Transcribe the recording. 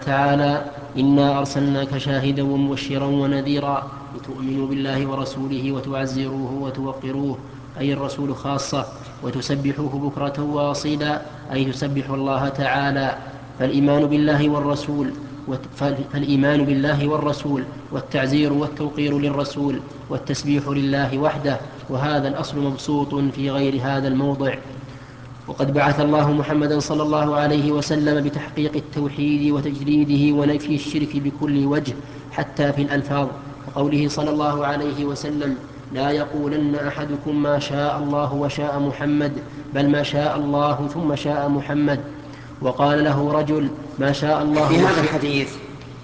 تعالى: إنا أرسلناك شاهدا ومبشرا ونذيرا لتؤمنوا بالله ورسوله وتعزروه وتوقروه، أي الرسول خاصة، وتسبحوه بكرة وأصيلا، أي تسبحوا الله تعالى. فالإيمان بالله والرسول والتعزير والتوقير للرسول والتسبيح لله وحده، وهذا الأصل مبسوط في غير هذا الموضع. وقد بعث الله محمدا صلى الله عليه وسلم بتحقيق التوحيد وتجريده ونفي الشرك بكل وجه، حتى في الألفاظ، وقوله صلى الله عليه وسلم: لا يقولن أحدكم ما شاء الله وشاء محمد، بل ما شاء الله ثم شاء محمد. وقال له رجل: ما شاء الله في هذا الحديث